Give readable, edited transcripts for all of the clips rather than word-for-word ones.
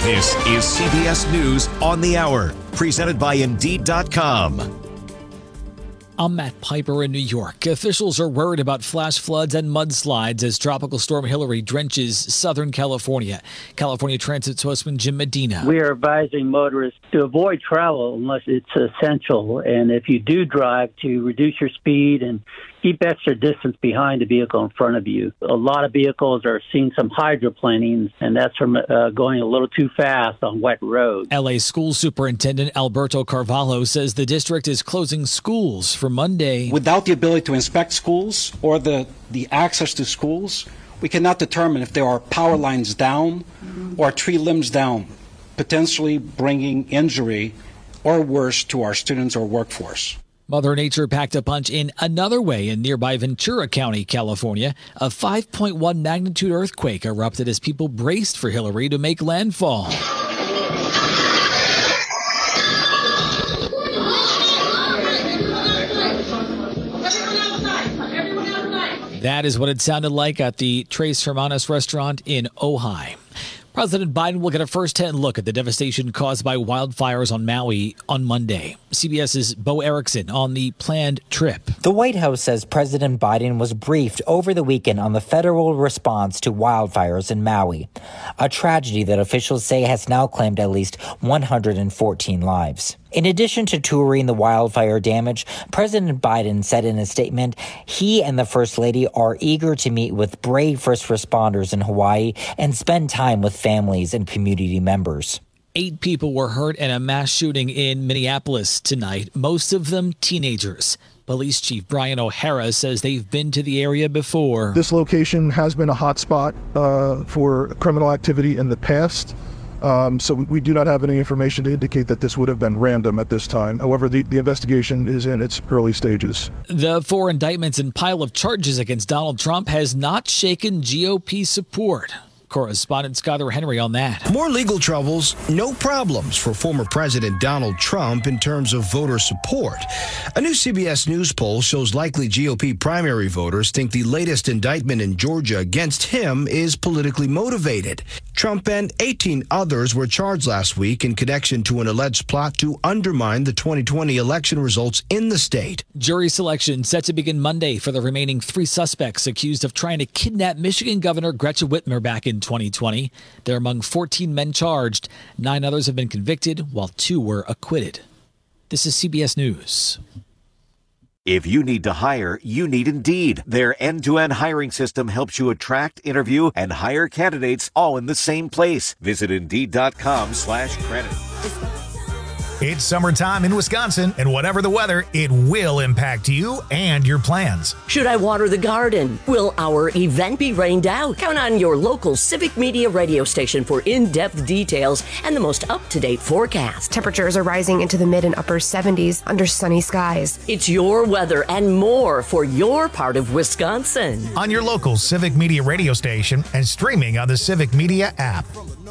This is CBS News on the Hour, presented by Indeed.com. I'm Matt Piper in New York. Officials are worried about flash floods and mudslides as Tropical Storm Hilary drenches Southern California. California Transit spokesman Jim Medina. We are advising motorists to avoid travel unless it's essential. And if you do drive, to reduce your speed and keep extra distance behind the vehicle in front of you. A lot of vehicles are seeing some hydroplanings, and that's from going a little too fast on wet roads. LA School Superintendent Alberto Carvalho says the district is closing schools for Monday. Without the ability to inspect schools or the access to schools, we cannot determine if there are power lines down or tree limbs down, potentially bringing injury or worse to our students or workforce. Mother Nature packed a punch in another way in nearby Ventura County, California. A 5.1 magnitude earthquake erupted as people braced for Hilary to make landfall. That is what it sounded like at the Tres Hermanos restaurant in Ojai. President Biden will get a first-hand look at the devastation caused by wildfires on Maui on Monday. CBS's Bo Erickson on the planned trip. The White House says President Biden was briefed over the weekend on the federal response to wildfires in Maui, a tragedy that officials say has now claimed at least 114 lives. In addition to touring the wildfire damage, President Biden said in a statement he and the First Lady are eager to meet with brave first responders in Hawaii and spend time with families and community members. 8 people were hurt in a mass shooting in Minneapolis tonight, most of them teenagers. Police Chief Brian O'Hara says they've been to the area before. This location has been a hot spot for criminal activity in the past. So we do not have any information to indicate that this would have been random at this time. However, the investigation is in its early stages. The 4 indictments and pile of charges against Donald Trump has not shaken GOP support. Correspondent Skyler Henry on that. More legal troubles, no problems for former President Donald Trump in terms of voter support. A new CBS News poll shows likely GOP primary voters think the latest indictment in Georgia against him is politically motivated. Trump and 18 others were charged last week in connection to an alleged plot to undermine the 2020 election results in the state. Jury selection set to begin Monday for the remaining 3 suspects accused of trying to kidnap Michigan Governor Gretchen Whitmer back in 2020. They're among 14 men charged. 9 others have been convicted, while 2 were acquitted. This is CBS News. If you need to hire, you need Indeed. Their end-to-end hiring system helps you attract, interview, and hire candidates all in the same place. Visit Indeed.com/credit. It's summertime in Wisconsin, and whatever the weather, it will impact you and your plans. Should I water the garden? Will our event be rained out? Count on your local Civic Media radio station for in-depth details and the most up-to-date forecast. Temperatures are rising into the mid and upper 70s under sunny skies. It's your weather and more for your part of Wisconsin. On your local Civic Media radio station and streaming on the Civic Media app.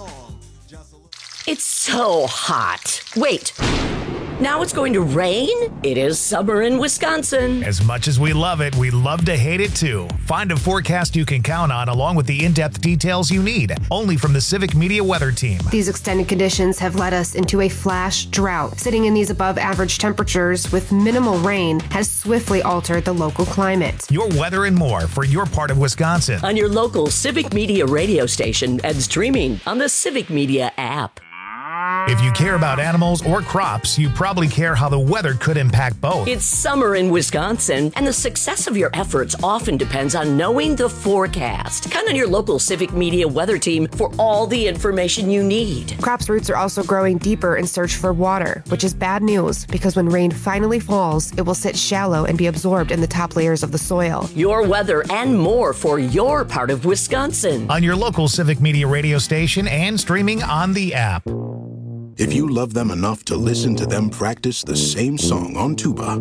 It's so hot. Wait, now it's going to rain? It is summer in Wisconsin. As much as we love it, we love to hate it too. Find a forecast you can count on along with the in-depth details you need, only from the Civic Media Weather Team. These extended conditions have led us into a flash drought. Sitting in these above average temperatures with minimal rain has swiftly altered the local climate. Your weather and more for your part of Wisconsin. On your local Civic Media radio station and streaming on the Civic Media app. If you care about animals or crops, you probably care how the weather could impact both. It's summer in Wisconsin, and the success of your efforts often depends on knowing the forecast. Count on your local Civic Media Weather Team for all the information you need. Crops' roots are also growing deeper in search for water, which is bad news because when rain finally falls, it will sit shallow and be absorbed in the top layers of the soil. Your weather and more for your part of Wisconsin. On your local Civic Media radio station and streaming on the app. If you love them enough to listen to them practice the same song on tuba,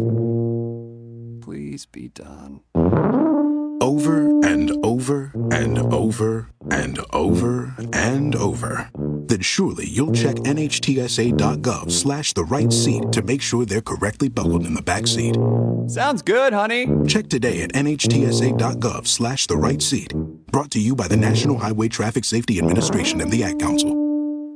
please be done. Over and over and over and over and over, then surely you'll check NHTSA.gov/the right seat to make sure they're correctly buckled in the back seat. Sounds good, honey. Check today at NHTSA.gov/the right seat. Brought to you by the National Highway Traffic Safety Administration and the Ad Council.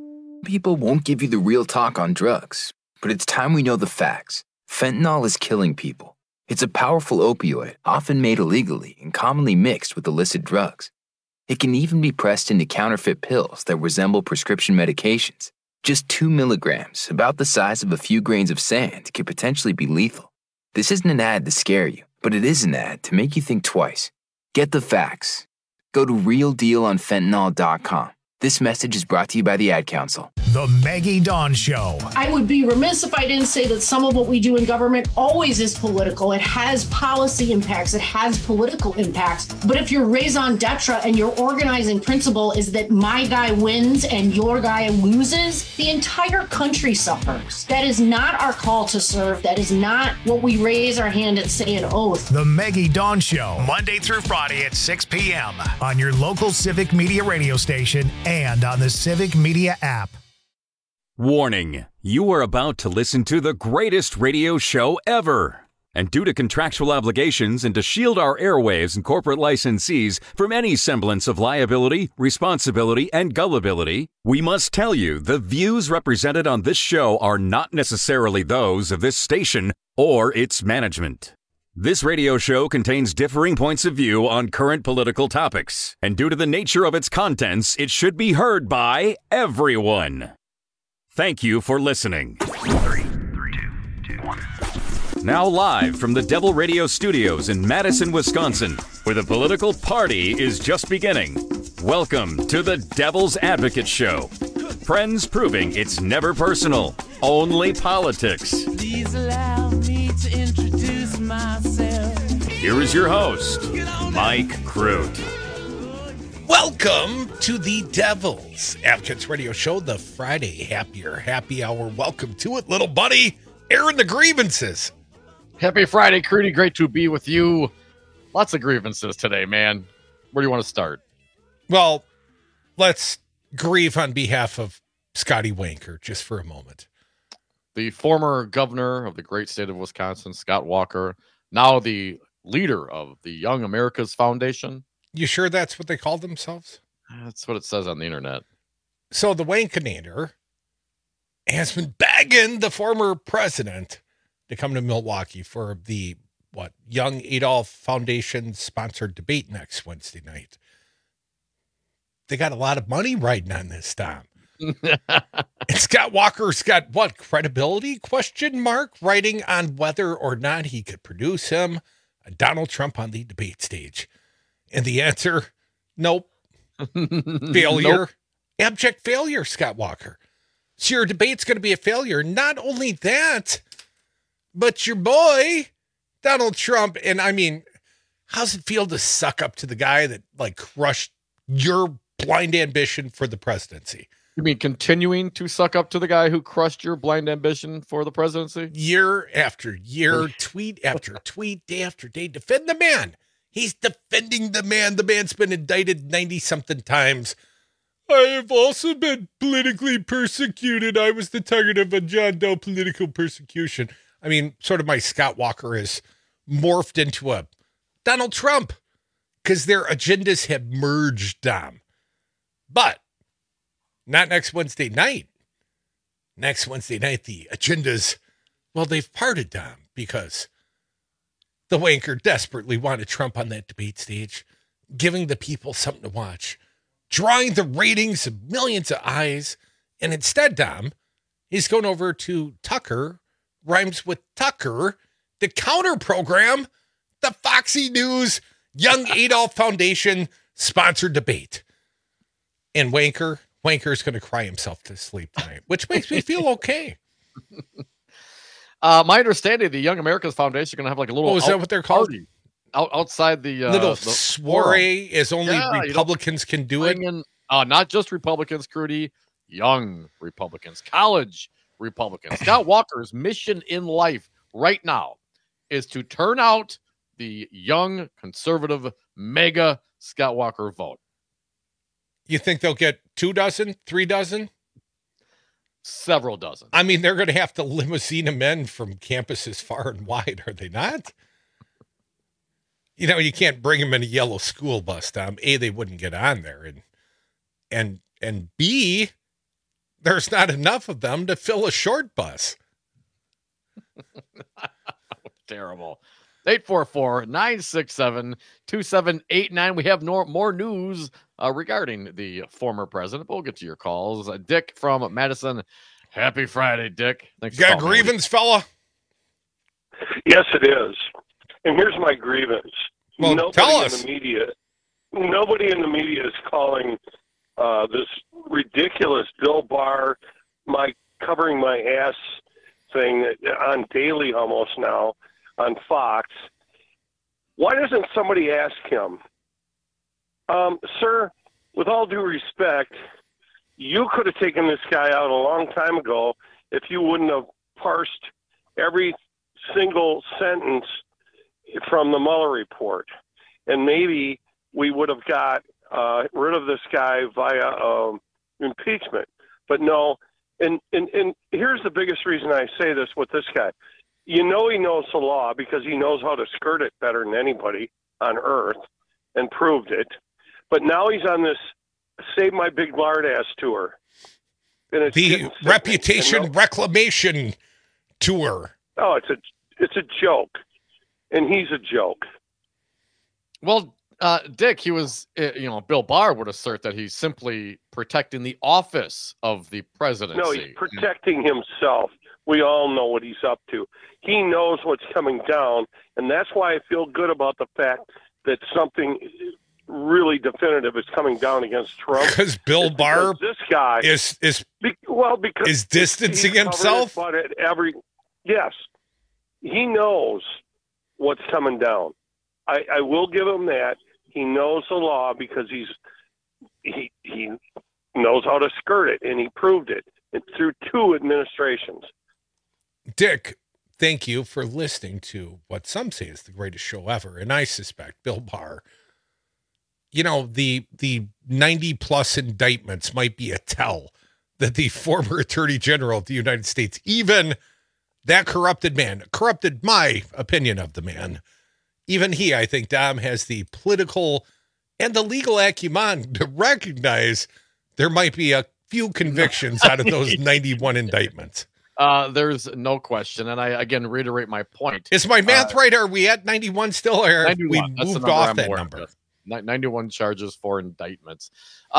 people won't give you the real talk on drugs, but it's time we know the facts. Fentanyl is killing people. It's a powerful opioid, often made illegally and commonly mixed with illicit drugs. It can even be pressed into counterfeit pills that resemble prescription medications. Just 2 milligrams, about the size of a few grains of sand, could potentially be lethal. This isn't an ad to scare you, but it is an ad to make you think twice. Get the facts. Go to realdealonfentanyl.com. This message is brought to you by the Ad Council. The Maggie Dawn Show. I would be remiss if I didn't say that some of what we do in government always is political. It has policy impacts. It has political impacts. But if your raison d'etre and your organizing principle is that my guy wins and your guy loses, the entire country suffers. That is not our call to serve. That is not what we raise our hand and say an oath. The Maggie Dawn Show, Monday through Friday at 6 p.m. on your local Civic Media radio station and on the Civic Media app. Warning, you are about to listen to the greatest radio show ever. And due to contractual obligations and to shield our airwaves and corporate licensees from any semblance of liability, responsibility, and gullibility, we must tell you the views represented on this show are not necessarily those of this station or its management. This radio show contains differing points of view on current political topics, and due to the nature of its contents, it should be heard by everyone. Thank you for listening. 3, 2, 1. Now live from the Devil Radio Studios in Madison, Wisconsin, where the political party is just beginning. Welcome to the Devil's Advocate Show. Friends proving it's never personal, only politics. Please allow me to introduce myself. Here is your host, Mike Crute. Welcome to the Devil's Advocates Radio Show, the Friday Happy Hour. Welcome to it, little buddy. Airing the grievances. Happy Friday, Crudy. Great to be with you. Lots of grievances today, man. Where do you want to start? Well, let's grieve on behalf of Scotty Wanker just for a moment. The former governor of the great state of Wisconsin, Scott Walker, now the leader of the Young America's Foundation. You sure that's what they call themselves? That's what it says on the internet. So the Wankinator has been begging the former president to come to Milwaukee for the, Young Adolf Foundation sponsored debate next Wednesday night. They got a lot of money riding on this, Tom. And Scott Walker's got credibility? ? Writing on whether or not he could produce him Donald Trump on the debate stage. And the answer, nope. Failure. Nope. Abject failure, Scott Walker. So your debate's going to be a failure. Not only that, but your boy, Donald Trump, and I mean, how's it feel to suck up to the guy that crushed your blind ambition for the presidency? You mean continuing to suck up to the guy who crushed your blind ambition for the presidency? Year after year, tweet after tweet, day after day, defend the man. He's defending the man. The man's been indicted 90-something times. I have also been politically persecuted. I was the target of a John Doe political persecution. I mean, sort of my Scott Walker has morphed into a Donald Trump because their agendas have merged, Dom. But not next Wednesday night. Next Wednesday night, the agendas, they've parted, Dom, because the wanker desperately wanted Trump on that debate stage, giving the people something to watch, drawing the ratings of millions of eyes. And instead, Dom, he's going over to Tucker, rhymes with Tucker, to counter program the Foxy News Young Adolf Foundation sponsored debate. And Wanker's going to cry himself to sleep tonight, which makes me feel okay. My understanding, the Young America's Foundation is going to have a little. Is that what they're called? Outside the little soiree, as only Republicans can do it. Not just Republicans, Crudy, young Republicans, college Republicans. Scott Walker's mission in life right now is to turn out the young conservative mega Scott Walker vote. You think they'll get 2 dozen, 3 dozen? Several dozen. I mean, they're going to have to limousine them in from campuses far and wide, are they not? You can't bring them in a yellow school bus, Tom. A, they wouldn't get on there. And B, there's not enough of them to fill a short bus. Terrible. 844-967-2789. We have more news regarding the former president. We'll get to your calls. Dick from Madison. Happy Friday, Dick. Thanks. Got a grievance, fella? Yes, it is. And here's my grievance. Well, tell us. Nobody in the media is calling this ridiculous Bill Barr, covering my ass thing on daily almost now on Fox. Why doesn't somebody ask him, sir, with all due respect, you could have taken this guy out a long time ago if you wouldn't have parsed every single sentence from the Mueller report. And maybe we would have got rid of this guy via impeachment. But no, and here's the biggest reason I say this with this guy. You know he knows the law because he knows how to skirt it better than anybody on earth and proved it. But now he's on this Save My Big Lard Ass tour. And it's the reputation reclamation tour. Oh, it's a joke. And he's a joke. Well, Dick, he was, Bill Barr would assert that he's simply protecting the office of the presidency. No, he's protecting himself. We all know what he's up to. He knows what's coming down, and that's why I feel good about the fact that something really definitive is coming down against Trump. Because Bill Barr this guy is distancing himself? Yes. He knows what's coming down. I will give him that. He knows the law because he knows how to skirt it, and he proved it through 2 administrations. Dick, thank you for listening to what some say is the greatest show ever, and I suspect Bill Barr. The 90-plus indictments might be a tell that the former Attorney General of the United States, even that corrupted my opinion of the man, even he, I think, Dom, has the political and the legal acumen to recognize there might be a few convictions out of those 91 indictments. There's no question. And I, again, reiterate my point. Is my math right? Are we at 91 still? Or 91, we moved off that number? 91 charges for indictments.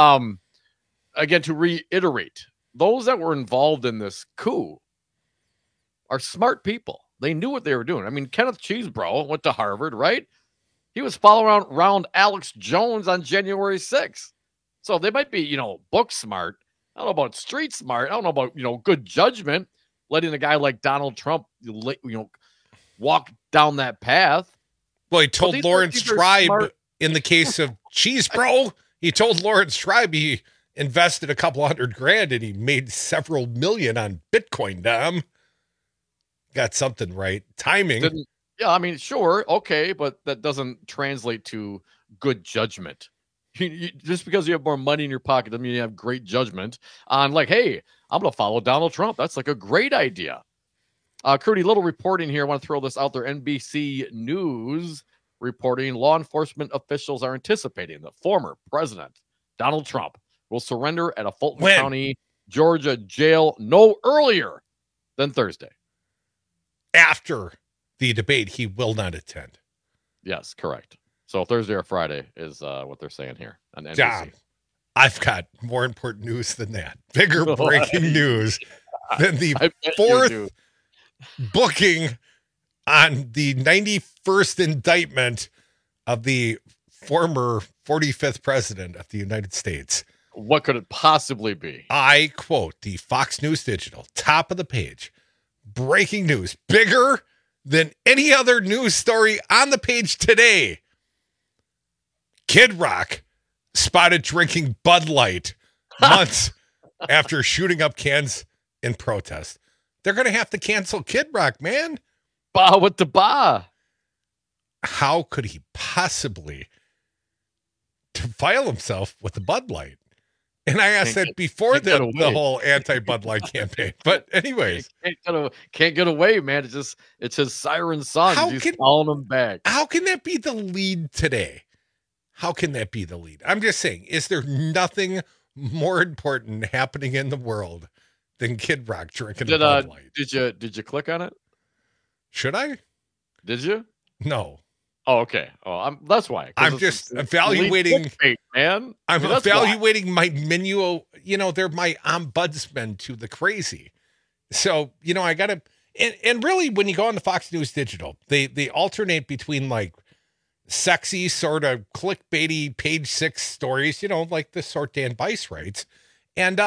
Again, to reiterate, those that were involved in this coup are smart people. They knew what they were doing. I mean, Kenneth Chesebro went to Harvard, right? He was following around Alex Jones on January 6th. So they might be, book smart. I don't know about street smart. I don't know about, good judgment, letting a guy like Donald Trump, walk down that path. Well, he told Lawrence Tribe in the case of Chesebro, he told Lawrence Tribe he invested a couple $100,000 and he made several million on Bitcoin, Dom. Got something right. Timing. Yeah, I mean, sure. Okay. But that doesn't translate to good judgment. Just because you have more money in your pocket doesn't mean you have great judgment on hey, I'm going to follow Donald Trump. That's like a great idea. Crudy, little reporting here. I want to throw this out there. NBC News reporting law enforcement officials are anticipating that former President Donald Trump will surrender at a Fulton County, Georgia jail no earlier than Thursday. After the debate, he will not attend. Yes, correct. So Thursday or Friday is what they're saying here on NBC. John, I've got more important news than that. Bigger breaking news than the 4th booking on the 91st indictment of the former 45th president of the United States. What could it possibly be? I quote the Fox News Digital, top of the page. Breaking news, bigger than any other news story on the page today. Kid Rock spotted drinking Bud Light months after shooting up cans in protest. They're going to have to cancel Kid Rock, man. Bah with the bah. How could he possibly defile himself with the Bud Light? And I asked that before the whole anti-Bud Light campaign. But anyways. Can't get away, man. It's his siren song. He's calling him back. How can that be the lead today? How can that be the lead? I'm just saying, is there nothing more important happening in the world than Kid Rock drinking a Bud Light. Did you click on it? Should I? Did you? No. Oh, okay. Oh, that's why. I'm just evaluating, clickbait, man. I'm evaluating my menu. They're my ombudsman to the crazy. So, I got to, and really when you go on the Fox News Digital, they alternate between like sexy sort of clickbaity page 6 stories, like the sort Dan Bice writes, and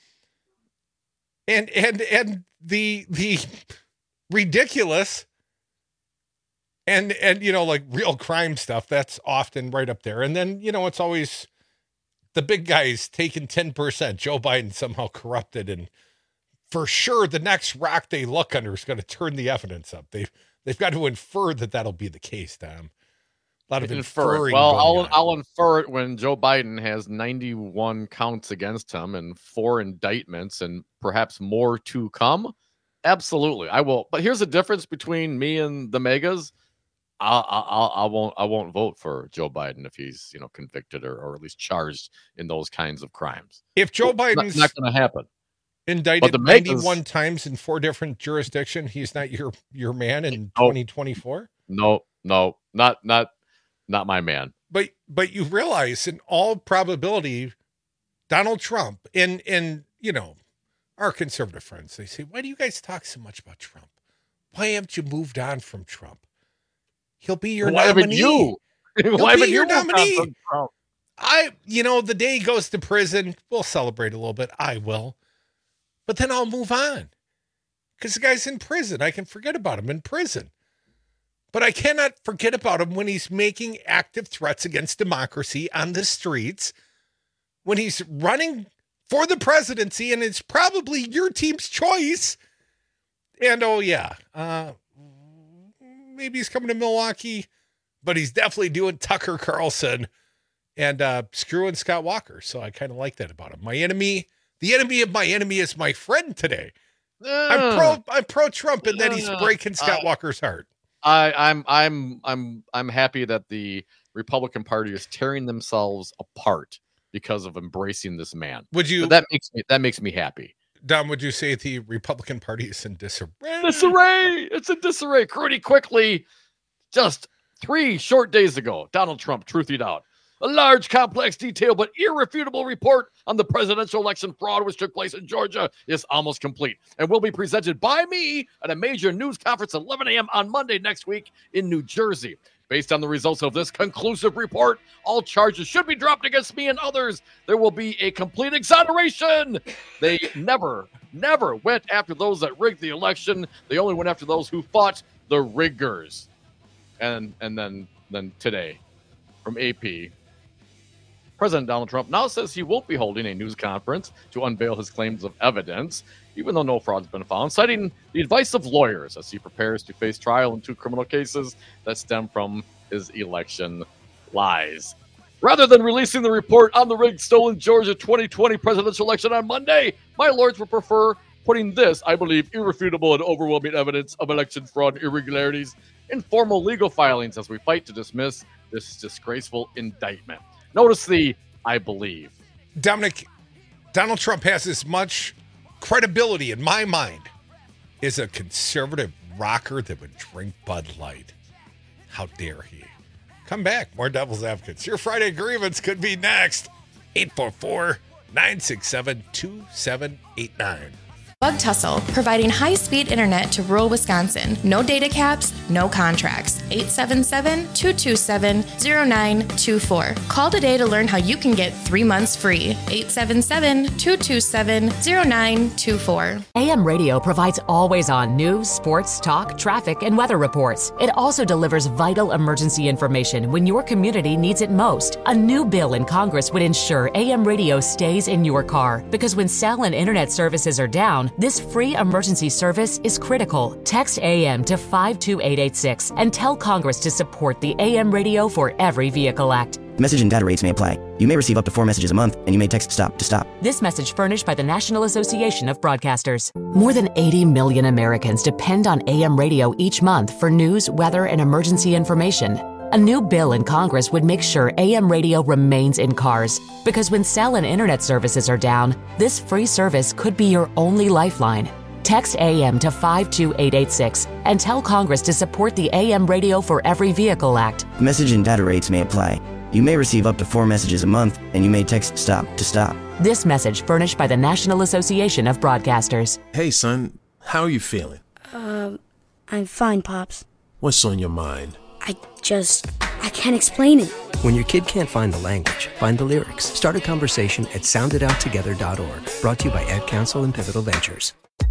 the ridiculous and like real crime stuff that's often right up there. And then, it's always the big guys taking 10%, Joe Biden somehow corrupted, and for sure the next rock they look under is going to turn the evidence up. They've got to infer that that'll be the case, Tom. A lot of inferring. Well, I'll infer it when Joe Biden has 91 counts against him and 4 indictments and perhaps more to come. Absolutely, I will. But here's the difference between me and the megas. I won't vote for Joe Biden if he's convicted or at least charged in those kinds of crimes. If Joe Biden's not going to happen, indicted 91 times in 4 different jurisdictions, he's not your man in 2024. No, not my man. But you realize, in all probability, Donald Trump and our conservative friends, they say, why do you guys talk so much about Trump? Why haven't you moved on from Trump? He'll be your nominee. Why haven't you nominee? The day he goes to prison, we'll celebrate a little bit. I will. But then I'll move on. Because the guy's in prison. I can forget about him in prison. But I cannot forget about him when he's making active threats against democracy on the streets, when he's running for the presidency, and it's probably your team's choice. And, maybe he's coming to Milwaukee, but he's definitely doing Tucker Carlson and screwing Scott Walker. So I kind of like that about him. My enemy, the enemy of my enemy is my friend today. I'm pro Trump, and then he's breaking Scott Walker's heart. I'm happy that the Republican Party is tearing themselves apart because of embracing this man. That makes me happy. Dom, would you say the Republican Party is in disarray? It's in disarray. Crudy, quickly, just 3 short days ago, Donald Trump truthed out a large, complex, detailed, but irrefutable report on the presidential election fraud which took place in Georgia is almost complete and will be presented by me at a major news conference at 11 a.m. on Monday next week in New Jersey. Based on the results of this conclusive report, all charges should be dropped against me and others. There will be a complete exoneration. They never went after those that rigged the election. They only went after those who fought the riggers. And then today, from AP, President Donald Trump now says he won't be holding a news conference to unveil his claims of evidence, even though no fraud's been found, citing the advice of lawyers as he prepares to face trial in 2 criminal cases that stem from his election lies. Rather than releasing the report on the rigged, stolen Georgia 2020 presidential election on Monday, my lords would prefer putting this, I believe, irrefutable and overwhelming evidence of election fraud and irregularities in formal legal filings as we fight to dismiss this disgraceful indictment. Notice the I believe. Dominic, Donald Trump has as much credibility in my mind as a conservative rocker that would drink Bud Light. How dare he? Come back. More Devil's Advocates. Your Friday grievance could be next. 844-967-2789. Bug Tussle, providing high-speed internet to rural Wisconsin. No data caps, no contracts. 877-227-0924. Call today to learn how you can get 3 months free. 877-227-0924. AM radio provides always-on news, sports, talk, traffic, and weather reports. It also delivers vital emergency information when your community needs it most. A new bill in Congress would ensure AM radio stays in your car, because when cell and internet services are down, this free emergency service is critical. Text AM to 52886 and tell Congress to support the AM Radio for Every Vehicle Act. Message and data rates may apply. You may receive up to 4 messages a month, and you may text STOP to stop. This message furnished by the National Association of Broadcasters. More than 80 million Americans depend on AM radio each month for news, weather, and emergency information. A new bill in Congress would make sure AM radio remains in cars, because when cell and internet services are down, this free service could be your only lifeline. Text AM to 52886 and tell Congress to support the AM Radio for Every Vehicle Act. Message and data rates may apply. You may receive up to 4 messages a month, and you may text STOP to stop. This message furnished by the National Association of Broadcasters. Hey, son, how are you feeling? I'm fine, Pops. What's on your mind? I can't explain it. When your kid can't find the language, find the lyrics. Start a conversation at soundedouttogether.org. Brought to you by Ad Council and Pivotal Ventures.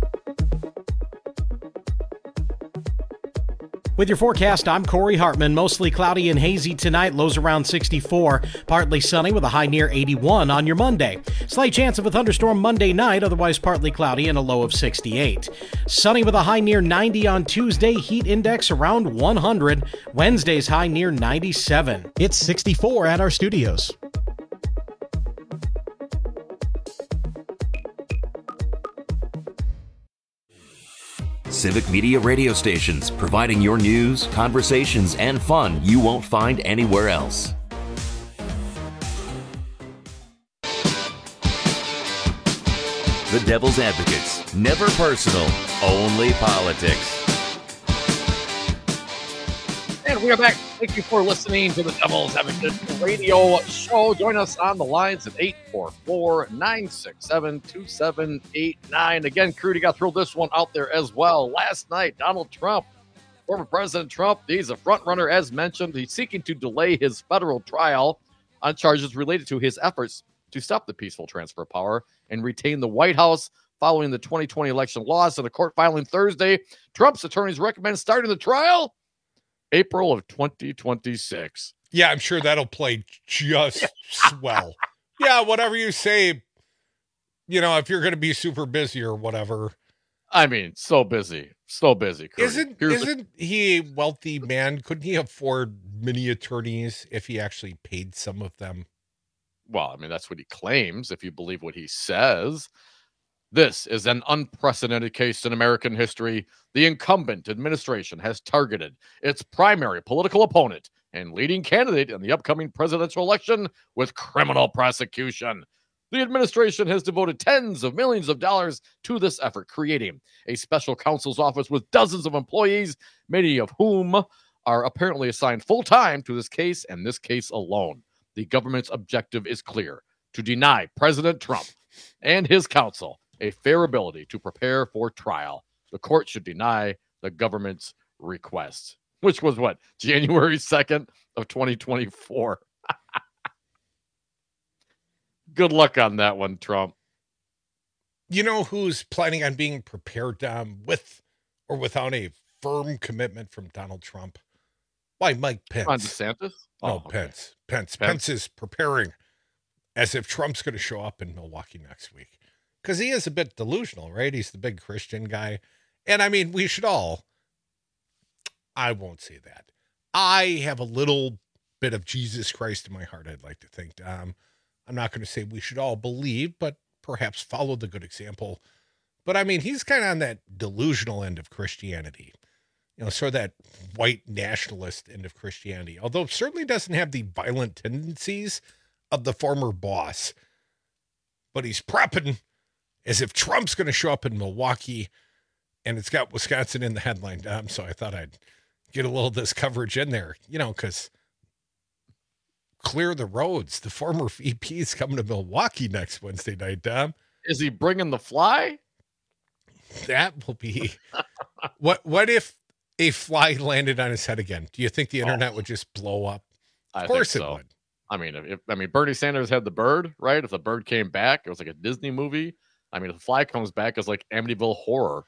With your forecast, I'm Corey Hartman. Mostly cloudy and hazy tonight, lows around 64. Partly sunny with a high near 81 on your Monday. Slight chance of a thunderstorm Monday night, otherwise partly cloudy and a low of 68. Sunny with a high near 90 on Tuesday, heat index around 100. Wednesday's high near 97. It's 64 at our studios. Civic Media radio stations, providing your news, conversations, and fun you won't find anywhere else. The Devil's Advocates. Never personal, only politics. And we are back. Thank you for listening to the Devil's Advocate radio show. Join us on the lines at 844-967-2789. Again, Crudy got to throw this one out there as well. Last night, Donald Trump, former President Trump, he's a front runner as mentioned. He's seeking to delay his federal trial on charges related to his efforts to stop the peaceful transfer of power and retain the White House following the 2020 election loss. In a court filing Thursday, Trump's attorneys recommend starting the trial April of 2026. Yeah, I'm sure that'll play just swell. Yeah, whatever you say, if you're going to be super busy or whatever. I mean, so busy. Curdy. Isn't he a wealthy man? Couldn't he afford many attorneys if he actually paid some of them? Well, I mean, that's what he claims, if you believe what he says. This is an unprecedented case in American history. The incumbent administration has targeted its primary political opponent and leading candidate in the upcoming presidential election with criminal prosecution. The administration has devoted tens of millions of dollars to this effort, creating a special counsel's office with dozens of employees, many of whom are apparently assigned full-time to this case and this case alone. The government's objective is clear: to deny President Trump and his counsel a fair ability to prepare for trial. The court should deny the government's request, which was what, January 2nd of 2024. Good luck on that one, Trump. You know who's planning on being prepared with or without a firm commitment from Donald Trump? Why, Mike Pence. On DeSantis? No, okay. Pence. Pence is preparing as if Trump's going to show up in Milwaukee next week. Because he is a bit delusional, right? He's the big Christian guy. And I mean, we should all, I won't say that. I have a little bit of Jesus Christ in my heart, I'd like to think. I'm not going to say we should all believe, but perhaps follow the good example. But I mean, he's kind of on that delusional end of Christianity. Sort of that white nationalist end of Christianity. Although certainly doesn't have the violent tendencies of the former boss. But he's prepping as if Trump's going to show up in Milwaukee, and it's got Wisconsin in the headline, Dom. So I thought I'd get a little of this coverage in there, because clear the roads. The former VP is coming to Milwaukee next Wednesday night, Dom. Is he bringing the fly? That will be. What if a fly landed on his head again? Do you think the internet would just blow up? Of course it would. I mean, Bernie Sanders had the bird, right? If the bird came back, it was like a Disney movie. I mean, if the fly comes back, it's like Amityville Horror.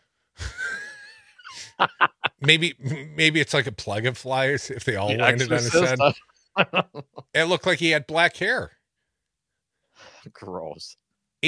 maybe it's like a plague of flies if they all landed on his head. It looked like he had black hair. Gross.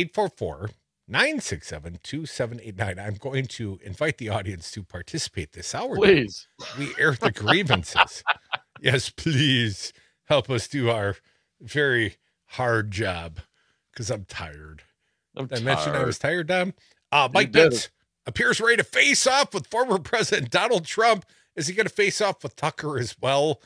844-967-2789. I'm going to invite the audience to participate this hour. Please. We air the grievances. Yes, please help us do our very hard job because I'm tired. Did I mention I was tired, Dom? Mike Pence appears ready to face off with former President Donald Trump. Is he going to face off with Tucker as well?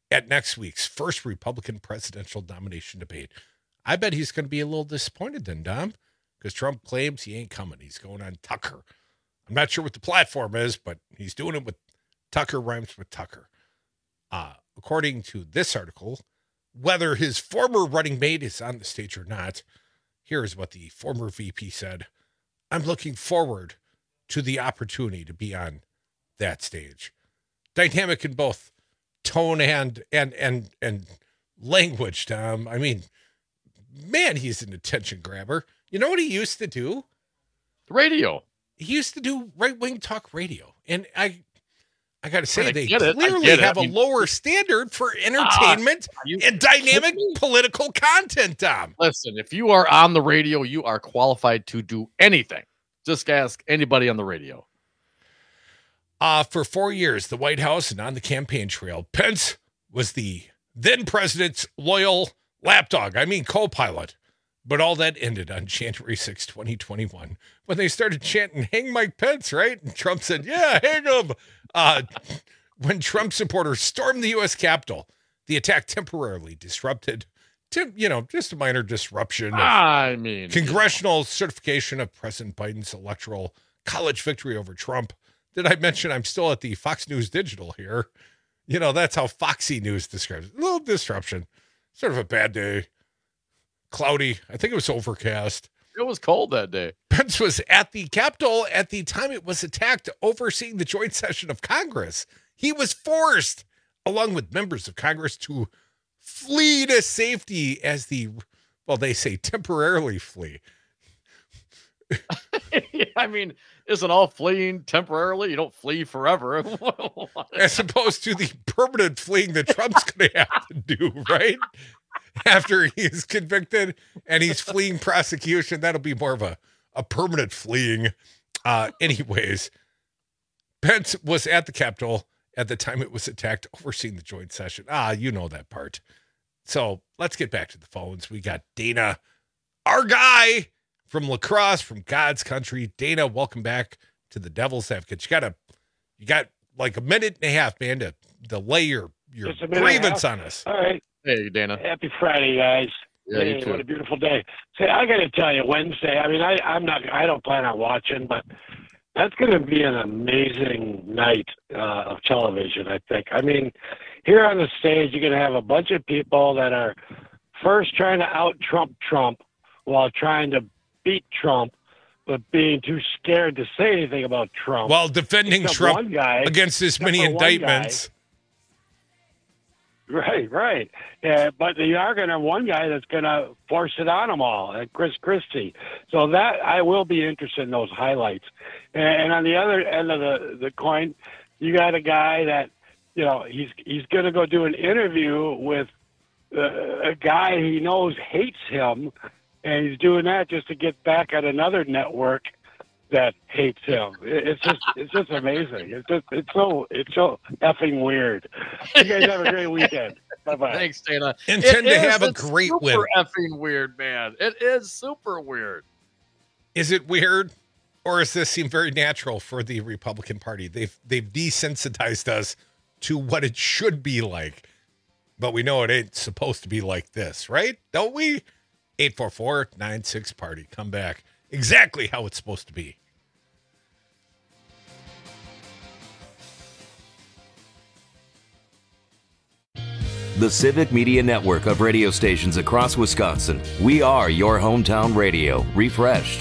at next week's first Republican presidential nomination debate. I bet he's going to be a little disappointed then, Dom, because Trump claims he ain't coming. He's going on Tucker. I'm not sure what the platform is, but he's doing it with Tucker rhymes with Tucker. According to this article, whether his former running mate is on the stage or not, here's what the former VP said. I'm looking forward to the opportunity to be on that stage. Dynamic in both tone and language, Tom. I mean, man, he's an attention grabber. You know what he used to do? Radio. He used to do right-wing talk radio. And I got to say, they get it. clearly have a lower standard for entertainment and dynamic political content, Tom. Listen, if you are on the radio, you are qualified to do anything. Just ask anybody on the radio. For 4 years, the White House and on the campaign trail, Pence was the then president's loyal lapdog, co-pilot. But all that ended on January 6, 2021, when they started chanting, hang Mike Pence, right? And Trump said, yeah, hang him. When Trump supporters stormed the U.S. Capitol, the attack temporarily disrupted, just a minor disruption of congressional certification of President Biden's electoral college victory over Trump. Did I mention I'm still at the Fox News Digital here? That's how Foxy News describes it. A little disruption. Sort of a bad day. Cloudy. I think it was overcast. It was cold that day. Pence was at the Capitol at the time it was attacked, overseeing the joint session of Congress. He was forced, along with members of Congress, to flee to safety as they say temporarily flee. Isn't all fleeing temporarily? You don't flee forever. As opposed to the permanent fleeing that Trump's going to have to do, right? After he is convicted and he's fleeing prosecution, that'll be more of a permanent fleeing. Anyways, Pence was at the Capitol at the time it was attacked, overseeing the joint session. You know that part. So let's get back to the phones. We got Dana, our guy from La Crosse, from God's country. Dana, welcome back to the Devil's Advocate. You got like a minute and a half, man, to lay your grievance on us. All right. Hey, Dana. Happy Friday, guys. Yeah, hey, you too. What a beautiful day. Say, I got to tell you, Wednesday. I don't plan on watching, but that's going to be an amazing night of television, I think. Here on the stage, you're going to have a bunch of people that are first trying to out-Trump Trump while trying to beat Trump, but being too scared to say anything about Trump. While defending Trump against this many indictments. Right. But they are going to have one guy that's going to force it on them all, Chris Christie. So that I will be interested in those highlights. And on the other end of the coin, you got a guy that, he's going to go do an interview with a guy he knows hates him, and he's doing that just to get back at another network that hates him. It's just amazing. It's so effing weird. You guys have a great weekend. Bye-bye. Thanks, Dana. Intend to have a great win. Super effing weird, man. It is super weird. Is it weird, or does this seem very natural for the Republican Party? They've desensitized us to what it should be like, but we know it ain't supposed to be like this, right? Don't we? 844-96-PARTY. Come back. Exactly how it's supposed to be. The Civic Media Network of radio stations across Wisconsin. We are your hometown radio, refreshed.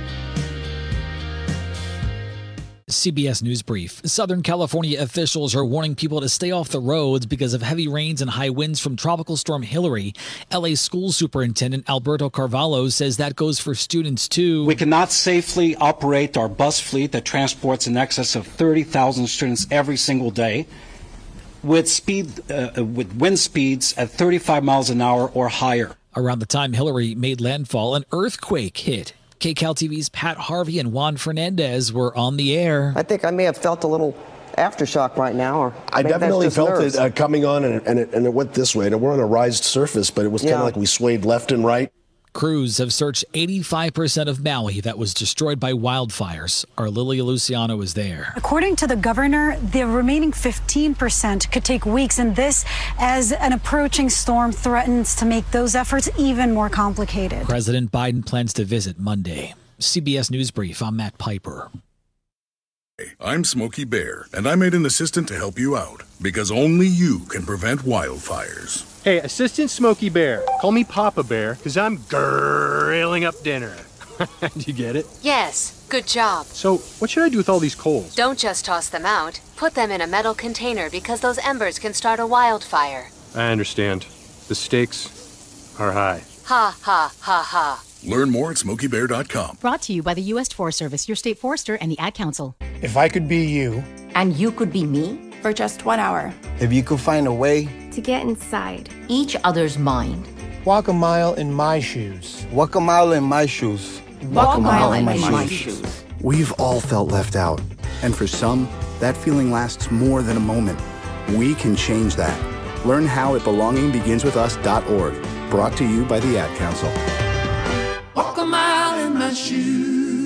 CBS News Brief. Southern California officials are warning people to stay off the roads because of heavy rains and high winds from Tropical Storm Hillary. LA School Superintendent Alberto Carvalho says that goes for students too. We cannot safely operate our bus fleet that transports in excess of 30,000 students every single day with wind speeds at 35 miles an hour or higher. Around the time Hillary made landfall, an earthquake hit. KCAL TV's Pat Harvey and Juan Fernandez were on the air. I think I may have felt a little aftershock right now. Or I definitely felt nerves. it coming on, and it went this way. And we're on a raised surface, but it was kind of like we swayed left and right. Crews have searched 85% of Maui that was destroyed by wildfires. Our Lilia Luciano is there. According to the governor, the remaining 15% could take weeks, and this as an approaching storm threatens to make those efforts even more complicated. President Biden plans to visit Monday. CBS News Brief, I'm Matt Piper. I'm Smokey Bear, and I made an assistant to help you out, because only you can prevent wildfires. Hey, Assistant Smokey Bear. Call me Papa Bear, because I'm grilling up dinner. Do you get it? Yes, good job. So, what should I do with all these coals? Don't just toss them out. Put them in a metal container because those embers can start a wildfire. I understand. The stakes are high. Ha, ha, ha, ha. Learn more at SmokeyBear.com. Brought to you by the U.S. Forest Service, your state forester, and the Ad Council. If I could be you. And you could be me? For just 1 hour. If you could find a way. To get inside. Each other's mind. Walk a mile in my shoes. Walk a mile in my shoes. Walk a mile in my shoes. We've all felt left out. And for some, that feeling lasts more than a moment. We can change that. Learn how at belongingbeginswithus.org. Brought to you by the Ad Council. Walk a mile in my shoes.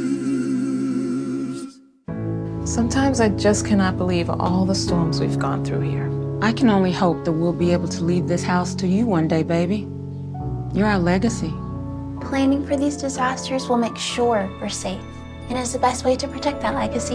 Sometimes I just cannot believe all the storms we've gone through here. I can only hope that we'll be able to leave this house to you one day, baby. You're our legacy. Planning for these disasters will make sure we're safe, and is the best way to protect that legacy.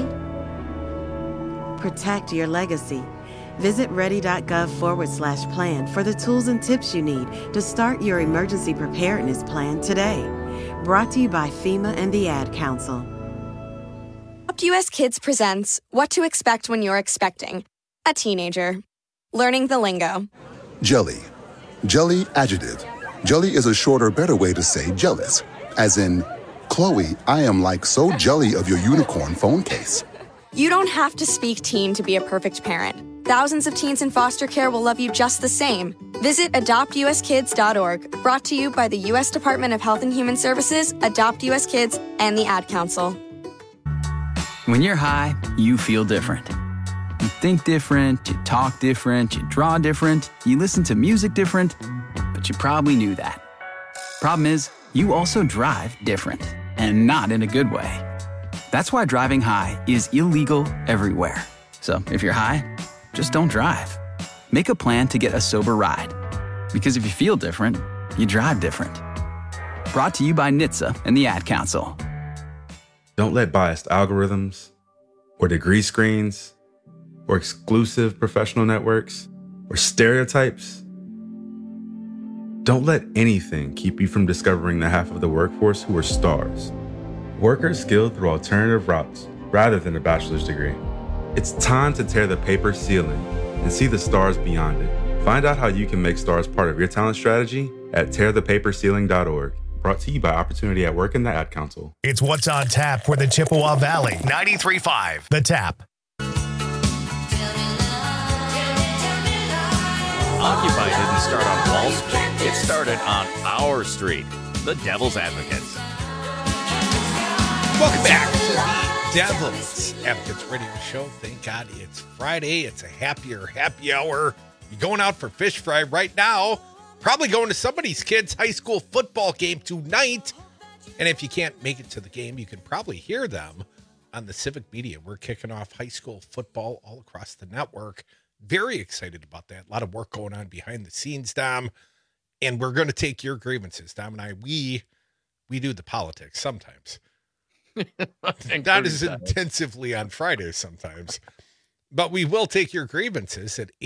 Protect your legacy. Visit ready.gov/plan for the tools and tips you need to start your emergency preparedness plan today. Brought to you by FEMA and the Ad Council. Adopt US Kids presents What to Expect When You're Expecting a Teenager. Learning the lingo. Jelly. Jelly adjective. Jelly is a shorter, better way to say jealous. As in, Chloe, I am like so jelly of your unicorn phone case. You don't have to speak teen to be a perfect parent. Thousands of teens in foster care will love you just the same. Visit adoptuskids.org. Brought to you by the U.S. Department of Health and Human Services, Adopt US Kids, and the Ad Council. When you're high, you feel different. You think different, you talk different, you draw different, you listen to music different, but you probably knew that. Problem is, you also drive different, and not in a good way. That's why driving high is illegal everywhere. So if you're high, just don't drive. Make a plan to get a sober ride. Because if you feel different, you drive different. Brought to you by NHTSA and the Ad Council. Don't let biased algorithms, or degree screens, or exclusive professional networks, or stereotypes. Don't let anything keep you from discovering the half of the workforce who are stars. Workers skilled through alternative routes rather than a bachelor's degree. It's time to tear the paper ceiling and see the stars beyond it. Find out how you can make stars part of your talent strategy at tearthepaperceiling.org. Brought to you by Opportunity at Work and the Ad Council. It's What's on Tap for the Chippewa Valley. 93.5 The Tap. Occupy didn't start on Wall Street. It started on our street. The Devil's Advocates. Welcome back to the Devil's Advocates Radio Show. Thank God it's Friday. It's a happy hour. You're going out for fish fry right now. Probably going to somebody's kid's high school football game tonight. And if you can't make it to the game, you can probably hear them on the Civic Media. We're kicking off high school football all across the network. Very excited about that. A lot of work going on behind the scenes, Dom. And we're going to take your grievances. Dom and I, we do the politics sometimes. Not as intensively on Fridays sometimes. But we will take your grievances at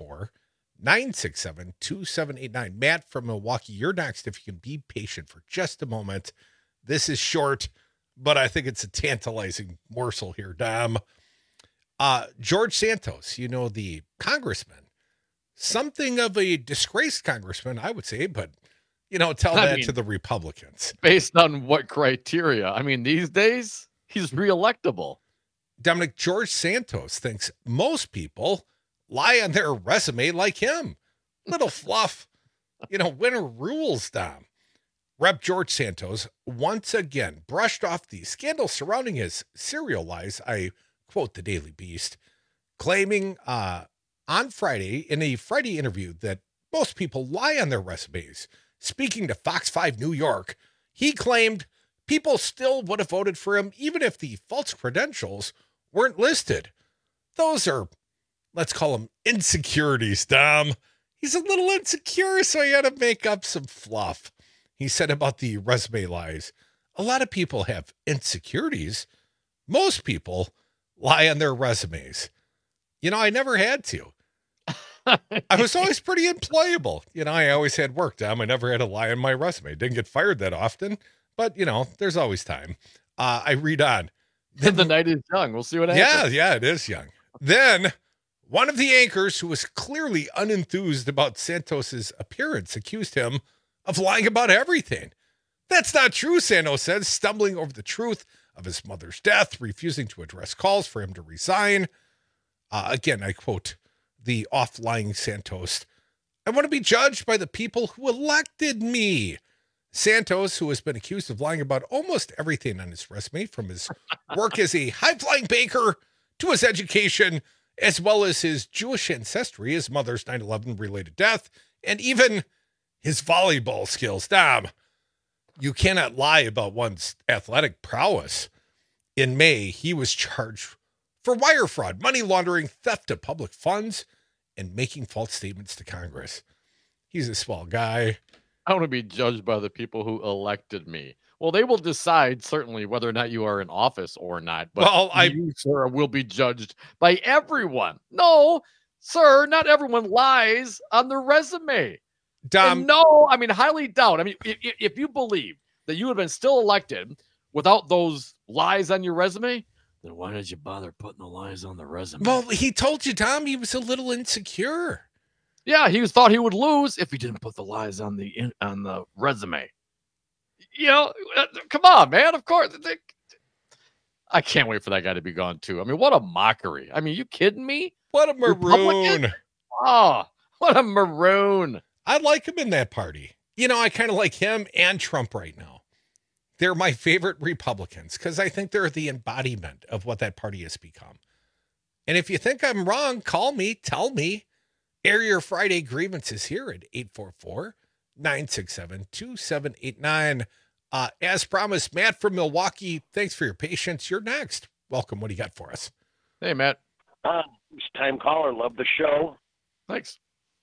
844-967-2789. Matt from Milwaukee, you're next if you can be patient for just a moment. This is short, but I think it's a tantalizing morsel here, Dom. George Santos, you know, the congressman, something of a disgraced congressman, I would say, but, you know, tell that to the Republicans. Based on what criteria? I mean, these days, he's reelectable. Dominic, George Santos thinks most people lie on their resume like him. Little fluff, you know, winner rules, Dom. Rep. George Santos once again brushed off the scandal surrounding his serial lies. I quote the Daily Beast, claiming on Friday in a Friday interview that most people lie on their resumes speaking to Fox 5 New York, he claimed people still would have voted for him even if the false credentials weren't listed. Those are, let's call them insecurities, Dom. He's a little insecure, so he had to make up some fluff. He said about the resume lies, a lot of people have insecurities. Most people lie on their resumes. You know, I never had to. I was always pretty employable. You know, I always had work, Dom. I never had to lie on my resume. Didn't get fired that often, but, you know, there's always time. I read on. Then the night is young. We'll see what happens. Yeah, it is young. Then one of the anchors who was clearly unenthused about Santos's appearance accused him of lying about everything. That's not true, Santos says, stumbling over the truth of his mother's death, refusing to address calls for him to resign. Again, I quote the off-lying Santos. I want to be judged by the people who elected me. Santos, who has been accused of lying about almost everything on his resume, from his work as a high-flying baker to his education, as well as his Jewish ancestry, his mother's 9/11 related death, and even his volleyball skills. Dom, you cannot lie about one's athletic prowess. In May, he was charged for wire fraud, money laundering, theft of public funds, and making false statements to Congress. He's a small guy. I want to be judged by the people who elected me. Well, they will decide certainly whether or not you are in office or not. But you, sir, will be judged by everyone. No, sir, not everyone lies on their resume. Dom, and no, I mean, highly doubt. I mean, if you believe that you have been still elected without those lies on your resume, then why did you bother putting the lies on the resume? Well, he told you, Tom, he was a little insecure. Yeah, he thought he would lose if he didn't put the lies on the resume. You know, come on, man. Of course. I can't wait for that guy to be gone, too. I mean, what a mockery. I mean, you kidding me? What a maroon. Oh, what a maroon. I like him in that party. You know, I kind of like him and Trump right now. They're my favorite Republicans because I think they're the embodiment of what that party has become. And if you think I'm wrong, call me, tell me. Air your Friday grievances here at 844-967-2789. As promised, Matt from Milwaukee, thanks for your patience. You're next. Welcome. What do you got for us? Hey, Matt. Time caller. Love the show. Thanks.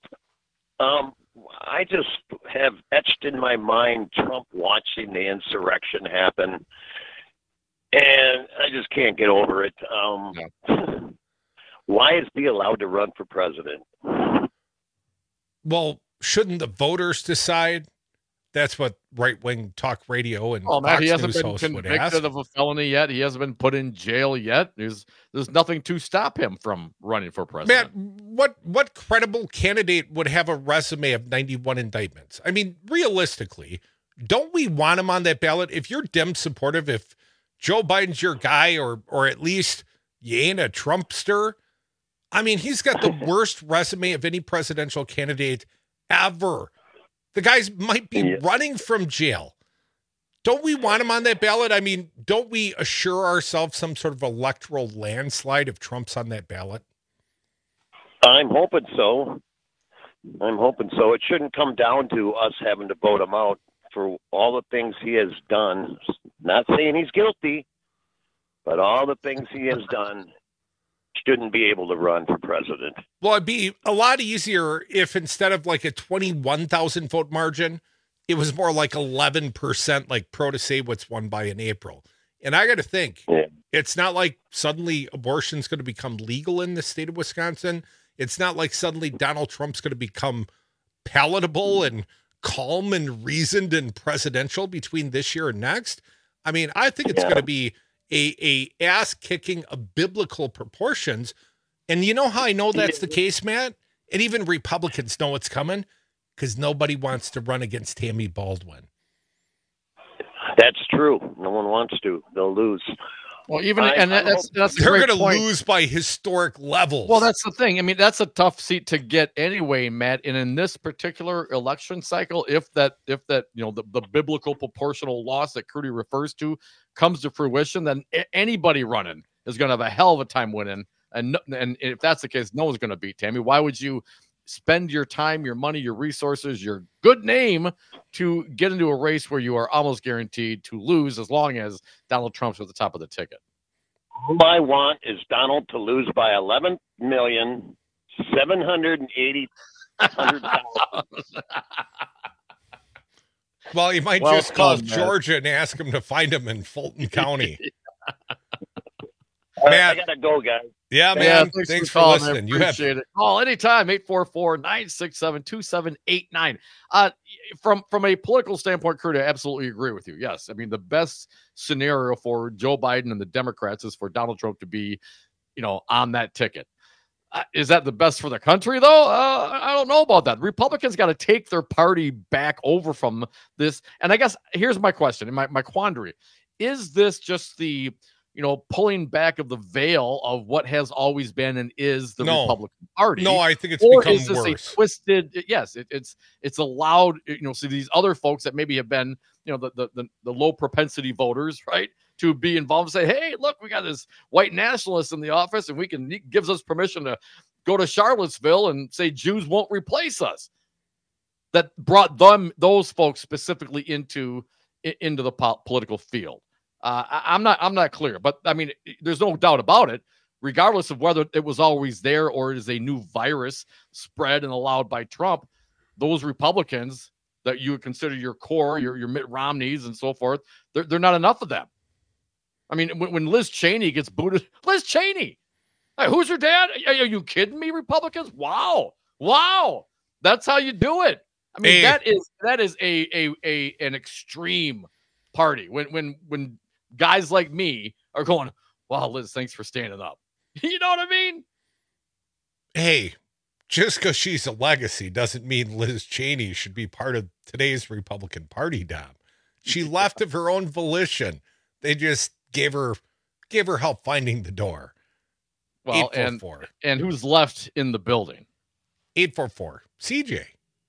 I just have etched in my mind Trump watching the insurrection happen, and I just can't get over it. Why is he allowed to run for president? Well, shouldn't the voters decide? That's what right-wing talk radio and Fox he hasn't News been hosts would ask. convicted of a felony yet. He hasn't been put in jail yet. There's nothing to stop him from running for president. Matt, what credible candidate would have a resume of 91 indictments? I mean, realistically, don't we want him on that ballot? If you're Dem supportive, if Joe Biden's your guy, or at least you ain't a Trumpster, I mean, he's got the worst resume of any presidential candidate ever. The guys might be running from jail. Don't we want him on that ballot? I mean, don't we assure ourselves some sort of electoral landslide if Trump's on that ballot? I'm hoping so. It shouldn't come down to us having to vote him out for all the things he has done. Not saying he's guilty, but all the things he has done. Shouldn't be able to run for president. Well, it'd be a lot easier if instead of like a 21,000 vote margin, it was more like 11%, like Protasewicz won by in April. And I got to think, It's not like suddenly abortion's going to become legal in the state of Wisconsin. It's not like suddenly Donald Trump's going to become palatable and calm and reasoned and presidential between this year and next. I mean, I think it's going to be a ass kicking of biblical proportions. And you know how I know that's the case, Matt? And even Republicans know it's coming because nobody wants to run against Tammy Baldwin. That's true. No one wants to. They'll lose. Well, that's they're going to lose by historic levels. Well, that's the thing. I mean, that's a tough seat to get anyway, Matt. And in this particular election cycle, if that the biblical proportional loss that Crudy refers to comes to fruition, then anybody running is going to have a hell of a time winning. And if that's the case, no one's going to beat Tammy. Why would you spend your time, your money, your resources, your good name to get into a race where you are almost guaranteed to lose as long as Donald Trump's at the top of the ticket. All I want is Donald to lose by 11,780,000. Well, he might Well just call done, Georgia and ask him to find him in Fulton County. All right, Matt. I gotta go, guys. Yeah, man. Yeah, thanks for calling, listening. man. You have Appreciate it. Call anytime, 844-967-2789. From a political standpoint, Kurt, I absolutely agree with you. Yes. I mean, the best scenario for Joe Biden and the Democrats is for Donald Trump to be, on that ticket. Is that the best for the country, though? I don't know about that. Republicans got to take their party back over from this. And I guess here's my question and my quandary. Is this just the pulling back of the veil of what has always been and is the Republican Party? No, I think it's or become is this worse. A twisted? Yes, it's allowed. So these other folks that maybe have been, the low propensity voters, right, to be involved and say, hey, look, we got this white nationalist in the office, and he gives us permission to go to Charlottesville and say Jews won't replace us. That brought those folks specifically into the political field. I'm not clear, but I mean, there's no doubt about it. Regardless of whether it was always there or it is a new virus spread and allowed by Trump, those Republicans that you would consider your core, your Mitt Romneys and so forth, they're not enough of them. I mean, when Liz Cheney gets booted, Liz Cheney, hey, who's her dad? Are you kidding me, Republicans? Wow, that's how you do it. I mean, that is an extreme party when guys like me are going, wow, Liz, thanks for standing up. You know what I mean? Hey, just because she's a legacy doesn't mean Liz Cheney should be part of today's Republican Party, Dom. She left of her own volition. They just gave her help finding the door. Well, and who's left in the building? 844 CJ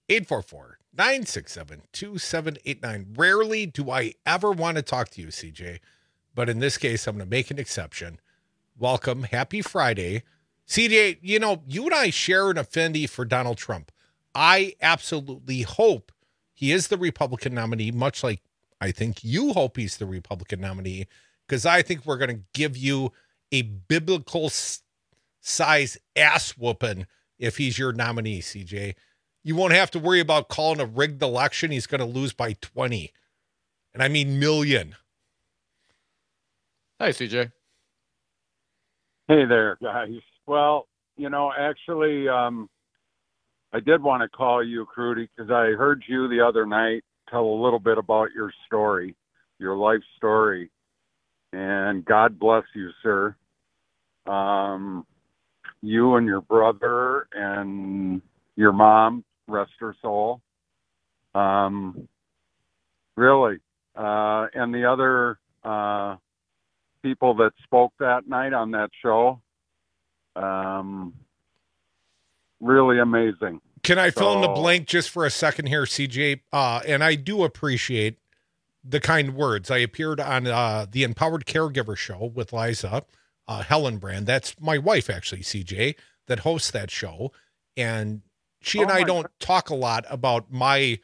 844-967-2789. Rarely do I ever want to talk to you, CJ, but in this case, I'm going to make an exception. Welcome. Happy Friday. CJ, you and I share an affinity for Donald Trump. I absolutely hope he is the Republican nominee, much like I think you hope he's the Republican nominee, because I think we're going to give you a biblical size ass whooping if he's your nominee, CJ. You won't have to worry about calling a rigged election. He's going to lose by 20. And I mean million. Hi, CJ. Hey there, guys. Well, actually, I did want to call you, Crudy, because I heard you the other night tell a little bit about your story, your life story. And God bless you, sir. You and your brother and your mom, rest her soul. Really. And the other people that spoke that night on that show, really amazing. Can I fill in the blank just for a second here, CJ? And I do appreciate the kind words. I appeared on the Empowered Caregiver show with Liza Hellenbrand. That's my wife, actually, CJ, that hosts that show. And she and I don't talk a lot about my,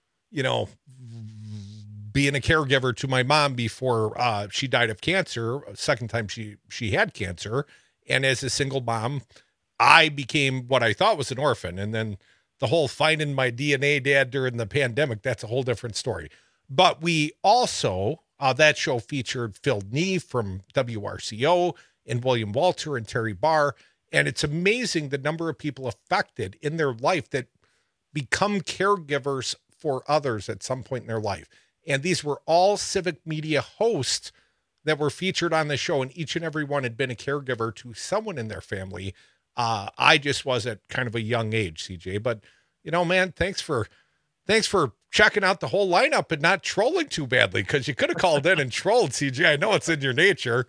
being a caregiver to my mom before she died of cancer, second time she had cancer. And as a single mom, I became what I thought was an orphan. And then the whole finding my DNA dad during the pandemic, that's a whole different story. But we also, that show featured Phil Neef from WRCO and William Walter and Terry Barr. And it's amazing the number of people affected in their life that become caregivers for others at some point in their life. And these were all civic media hosts that were featured on the show, and each and every one had been a caregiver to someone in their family. I just was at kind of a young age, CJ. But, man, thanks for checking out the whole lineup and not trolling too badly, because you could have called in and trolled, CJ. I know it's in your nature.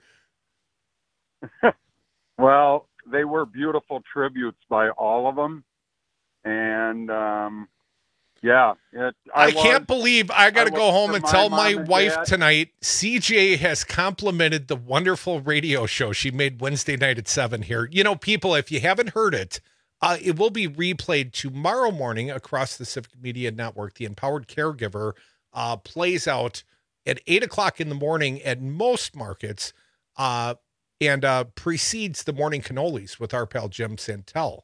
Well, they were beautiful tributes by all of them. And, yeah. I can't believe I got to go home and tell my wife tonight, CJ has complimented the wonderful radio show she made Wednesday night at 7 here. People, if you haven't heard it, It will be replayed tomorrow morning across the Civic Media Network. The Empowered Caregiver plays out at 8 o'clock in the morning at most markets and precedes the morning cannolis with our pal Jim Santel.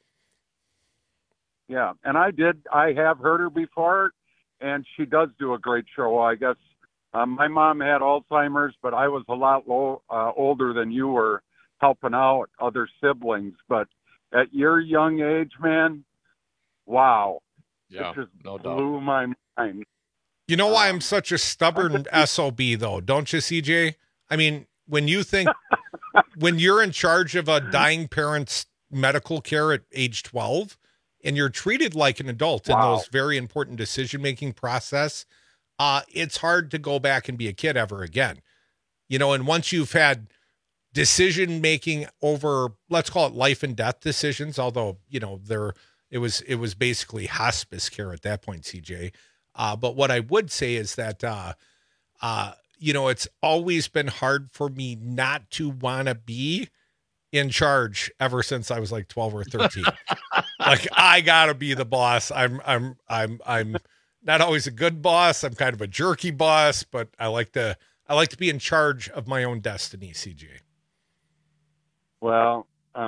Yeah, and I have heard her before, and she does do a great show. I guess my mom had Alzheimer's, but I was a lot older than you were, helping out other siblings. But at your young age, man, wow. Yeah, it just no doubt. blew my mind. You know why I'm such a stubborn SOB, though, don't you, CJ? I mean, when you think, when you're in charge of a dying parent's medical care at age 12, and you're treated like an adult in those very important decision-making process, it's hard to go back and be a kid ever again. You know, and once you've had decision-making over, let's call it life and death decisions, although, you know, it was basically hospice care at that point, CJ. But what I would say is that, you know, it's always been hard for me not to want to be in charge ever since I was like 12 or 13. Like, I gotta be the boss. I'm not always a good boss. I'm kind of a jerky boss, but I like to be in charge of my own destiny, CJ. Well,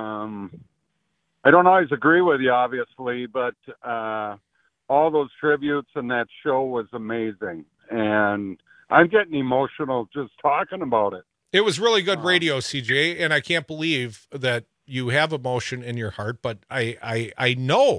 I don't always agree with you, obviously, but all those tributes and that show was amazing. And I'm getting emotional just talking about it. It was really good radio, CJ, and I can't believe that you have emotion in your heart, but I know.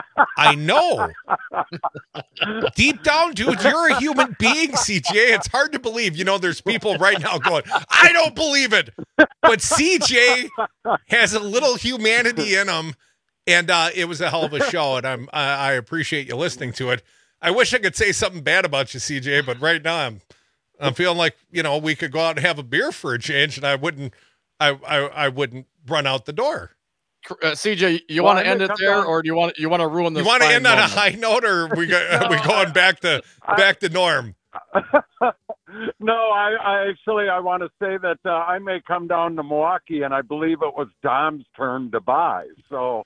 Deep down, dude, you're a human being, CJ. It's hard to believe. You know, there's people right now going, I don't believe it. But CJ has a little humanity in him, and it was a hell of a show, and I appreciate you listening to it. I wish I could say something bad about you, CJ, but right now I'm feeling like, you know, we could go out and have a beer for a change, and I wouldn't run out the door. CJ, you want to end it there, or do you want to ruin this? You want to end on a high note, or we going back to norm? No, I actually want to say that I may come down to Milwaukee, and I believe it was Dom's turn to buy. So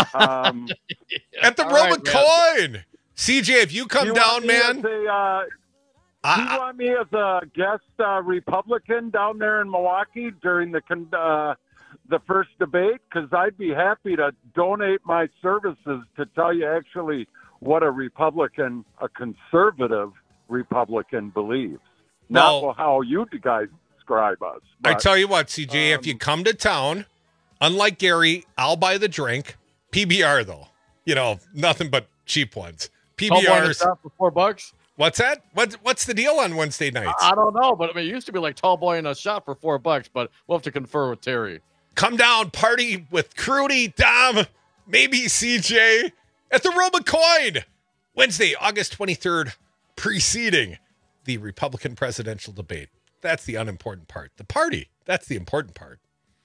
at the Roman coin, CJ, if you come down, man. Do you want me as a guest Republican down there in Milwaukee during the first debate? Because I'd be happy to donate my services to tell you actually what a conservative Republican believes. Not how you guys describe us. But, I tell you what, CJ, if you come to town, unlike Gary, I'll buy the drink. PBR, though. You know, nothing but cheap ones. PBRs. For $4? What's that? What's the deal on Wednesday nights? I don't know, but I mean, it used to be like tall boy and a shot for $4, but we'll have to confer with Terry. Come down, party with Crudy, Dom, maybe CJ at the Roman Coin. Wednesday, August 23rd, preceding the Republican presidential debate. That's the unimportant part. The party, that's the important part.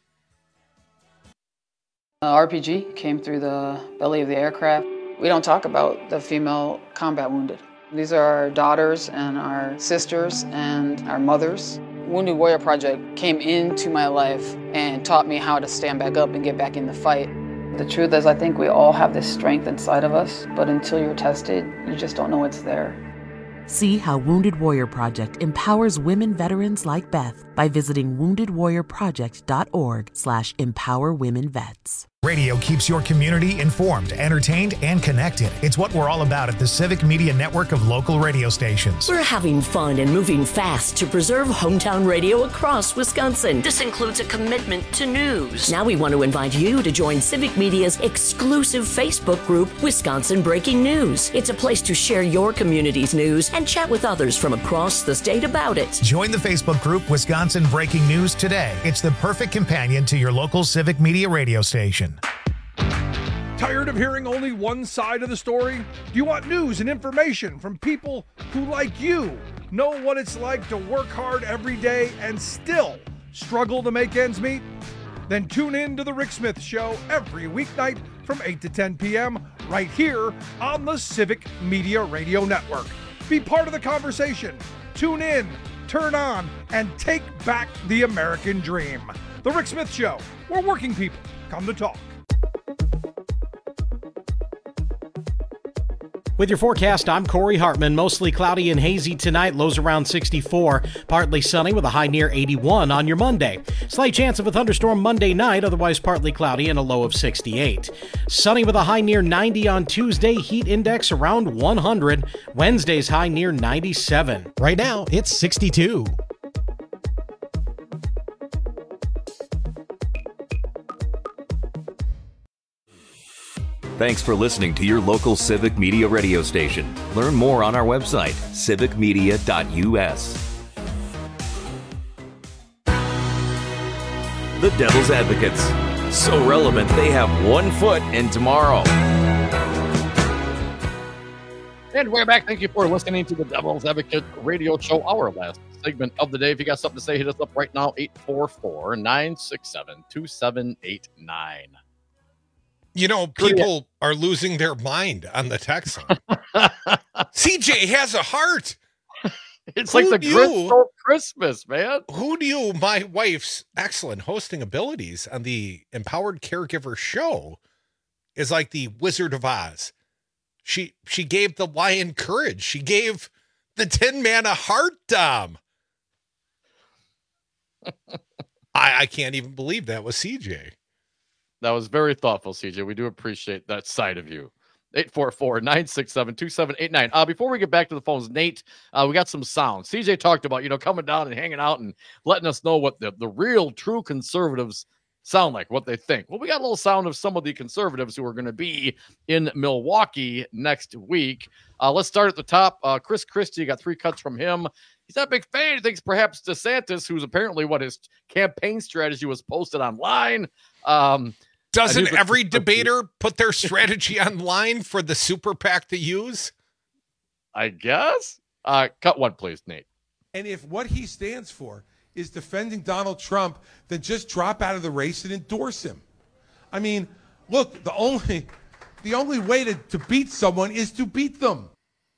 RPG came through the belly of the aircraft. We don't talk about the female combat wounded. These are our daughters and our sisters and our mothers. Wounded Warrior Project came into my life and taught me how to stand back up and get back in the fight. The truth is, I think we all have this strength inside of us, but until you're tested, you just don't know it's there. See how Wounded Warrior Project empowers women veterans like Beth by visiting woundedwarriorproject.org/empowerwomenvets. Radio keeps your community informed, entertained, and connected. It's what we're all about at the Civic Media Network of local radio stations. We're having fun and moving fast to preserve hometown radio across Wisconsin. This includes a commitment to news. Now we want to invite you to join Civic Media's exclusive Facebook group, Wisconsin Breaking News. It's a place to share your community's news and chat with others from across the state about it. Join the Facebook group Wisconsin Breaking News today. It's the perfect companion to your local Civic Media radio station. Tired of hearing only one side of the story? Do you want news and information from people who, like you, know what it's like to work hard every day and still struggle to make ends meet? Then tune in to The Rick Smith Show every weeknight from 8 to 10 p.m. right here on the Civic Media Radio Network. Be part of the conversation. Tune in, turn on, and take back the American dream. The Rick Smith Show, where working people come to talk. With your forecast, I'm Corey Hartman. Mostly cloudy and hazy tonight, lows around 64. Partly sunny with a high near 81 on your Monday. Slight chance of a thunderstorm Monday night, otherwise partly cloudy and a low of 68. Sunny with a high near 90 on Tuesday, heat index around 100. Wednesday's high near 97. Right now, it's 62. Thanks for listening to your local Civic Media radio station. Learn more on our website, civicmedia.us. The Devil's Advocates. So relevant, they have 1 foot in tomorrow. And we're back. Thank you for listening to the Devil's Advocate radio show, our last segment of the day. If you got something to say, hit us up right now, 844-967-2789. You know, people are losing their mind on the text line. CJ has a heart. It's like the Gristle Christmas, man. Who knew my wife's excellent hosting abilities on the Empowered Caregiver show is like the Wizard of Oz? She gave the lion courage. She gave the Tin Man a heart, Dom. I can't even believe that was CJ. That was very thoughtful, CJ. We do appreciate that side of you. 844-967-2789. Before we get back to the phones, Nate, we got some sound. CJ talked about, coming down and hanging out and letting us know what the real, true conservatives sound like, what they think. Well, we got a little sound of some of the conservatives who are going to be in Milwaukee next week. Let's start at the top. Chris Christie, got 3 cuts from him. He's not a big fan. He thinks perhaps DeSantis, who's apparently his campaign strategy was posted online. Doesn't every debater put their strategy online for the super PAC to use? I guess. Cut 1, please, Nate. And if what he stands for is defending Donald Trump, then just drop out of the race and endorse him. I mean, look, the only way to beat someone is to beat them.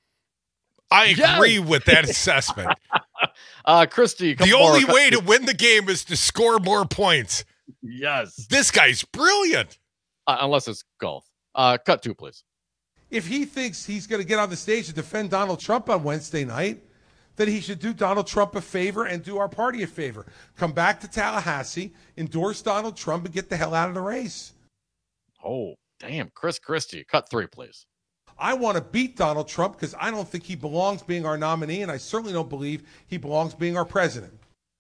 I agree with that assessment. Christy, the only way to win the game is to score more points. Yes. This guy's brilliant. Unless it's golf. Cut 2, please. If he thinks he's going to get on the stage and defend Donald Trump on Wednesday night, then he should do Donald Trump a favor and do our party a favor. Come back to Tallahassee, endorse Donald Trump, and get the hell out of the race. Oh, damn. Chris Christie. Cut 3, please. I want to beat Donald Trump because I don't think he belongs being our nominee, and I certainly don't believe he belongs being our president.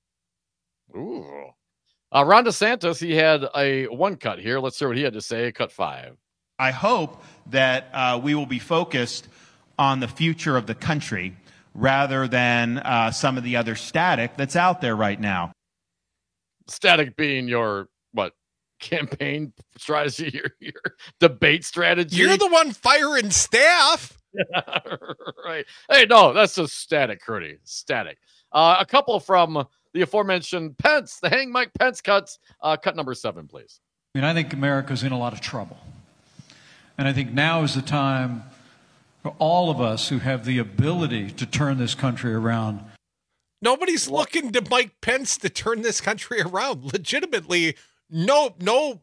Ooh. Ron DeSantis, he had a 1 cut here. Let's hear what he had to say. Cut 5. I hope that we will be focused on the future of the country rather than some of the other static that's out there right now. Static being your, campaign strategy, your debate strategy? You're the one firing staff. Right. Hey, no, that's just static, Curdy. Static. A couple from the aforementioned Pence, the Hang Mike Pence cuts. Cut number 7, please. I think America's in a lot of trouble. And I think now is the time for all of us who have the ability to turn this country around. Nobody's looking to Mike Pence to turn this country around. Legitimately, no,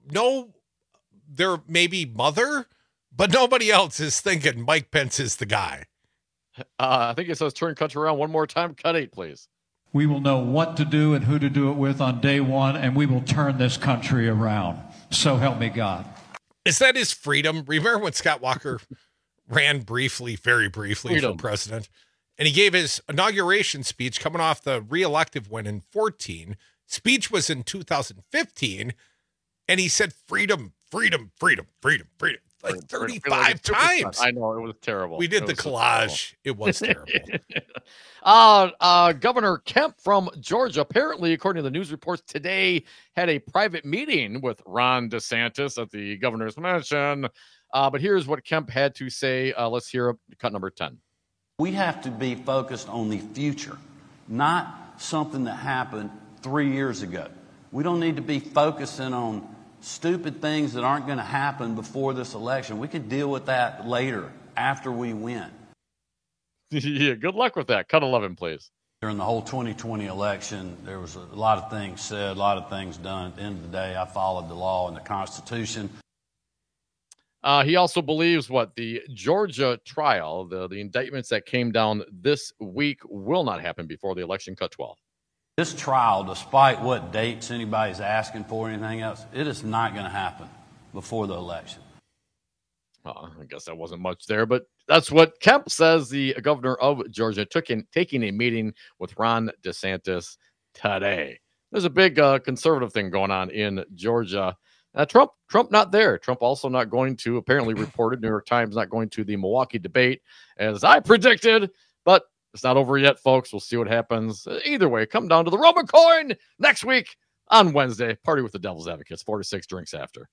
there may be Mother, but nobody else is thinking Mike Pence is the guy. I think it says turn country around one more time. Cut 8, please. We will know what to do and who to do it with on day 1, and we will turn this country around. So help me God. Is that his freedom? Remember when Scott Walker ran very briefly for president? And he gave his inauguration speech coming off the re-elective win in 2014. Speech was in 2015. And he said freedom, freedom, freedom, freedom, freedom. Like 35 times. I know, it was terrible. We did the collage. It was terrible. Governor Kemp from Georgia, apparently, according to the news reports today, had a private meeting with Ron DeSantis at the governor's mansion. But here's what Kemp had to say. Let's hear cut number 10. We have to be focused on the future, not something that happened 3 years ago. We don't need to be focusing on stupid things that aren't going to happen before this election. We can deal with that later, after we win. Yeah, good luck with that. Cut 11, please. During the whole 2020 election, there was a lot of things said, a lot of things done. At the end of the day, I followed the law and the Constitution. He also believes the Georgia trial, the indictments that came down this week will not happen before the election cut 12. This trial, despite what dates anybody's asking for or anything else, it is not going to happen before the election. I guess that wasn't much there, but that's what Kemp says, the governor of Georgia, taking a meeting with Ron DeSantis today. There's a big conservative thing going on in Georgia. Trump not there. Trump also not going to, apparently reported, New York Times not going to the Milwaukee debate, as I predicted, but it's not over yet, folks. We'll see what happens. Either way, come down to the Roman coin next week on Wednesday. Party with the Devil's Advocates, 4 to 6 drinks after.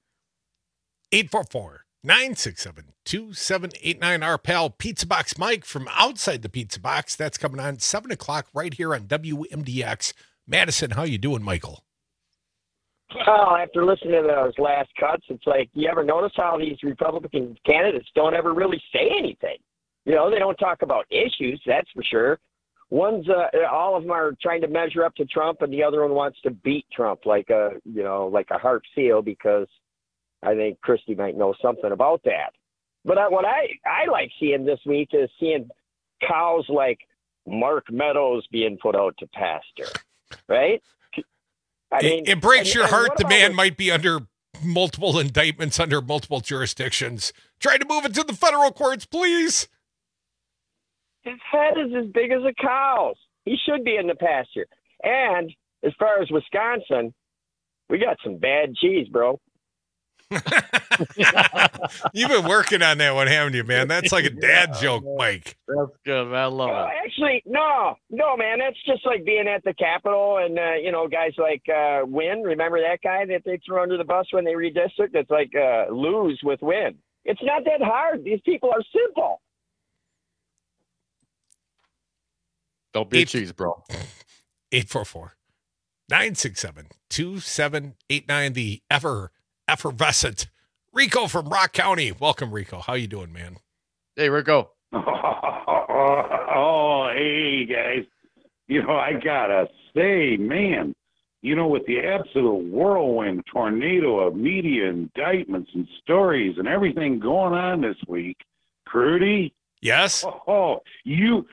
844-967-2789. Our pal Pizza Box Mike from outside the Pizza Box. That's coming on 7 o'clock right here on WMDX. Madison, how you doing, Michael? Well, after listening to those last cuts, it's like, you ever notice how these Republican candidates don't ever really say anything? You know, they don't talk about issues, that's for sure. One's, all of them are trying to measure up to Trump, and the other one wants to beat Trump like a harp seal, because I think Christie might know something about that. But what I like seeing this week is seeing cows like Mark Meadows being put out to pasture, right? I mean, it breaks your heart. The man might be under multiple indictments under multiple jurisdictions. Try to move it to the federal courts, please. His head is as big as a cow's. He should be in the pasture. And as far as Wisconsin, we got some bad cheese, bro. You've been working on that one, haven't you, man? That's like a dad joke, Mike. That's good, man. I love it. Actually, no, man. That's just like being at the Capitol and, guys like Wynn. Remember that guy that they threw under the bus when they redistrict? It's like lose with Wynn. It's not that hard. These people are simple. Don't be a cheese, bro. 844-967-2789. The effervescent Rico from Rock County. Welcome, Rico. How you doing, man? Hey, Rico. Oh, hey, guys. I gotta say, man, with the absolute whirlwind tornado of media indictments and stories and everything going on this week, Crudy. Yes. Oh, you